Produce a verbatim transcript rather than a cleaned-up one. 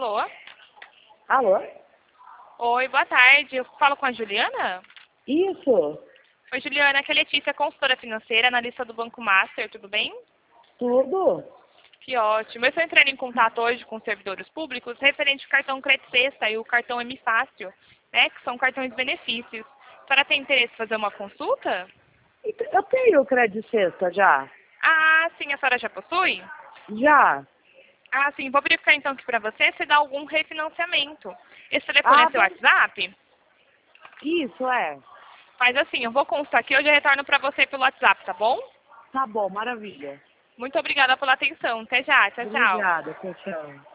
Alô? Alô? Oi, boa tarde. Eu falo com a Juliana? Isso, Oi, Juliana. Aqui é a Letícia, consultora financeira, analista do Banco Master. Tudo bem? tudo. Que ótimo. Eu estou entrando em contato hoje com os servidores públicos referente ao cartão Crédito Sexta e o cartão M Fácil, né, que são cartões de benefícios. A senhora tem interesse em fazer uma consulta? Eu tenho crédito sexta já. Ah, sim. A senhora já possui? Já. Ah, sim. Vou verificar então aqui para você se dá algum refinanciamento. Esse telefone Ah, é seu vamos- WhatsApp? isso é. Faz assim, eu vou consultar aqui, eu já retorno para você pelo WhatsApp, tá bom? Tá bom, maravilha. Muito obrigada pela atenção. Até já. Tchau, tchau. Obrigada, tchau, tchau.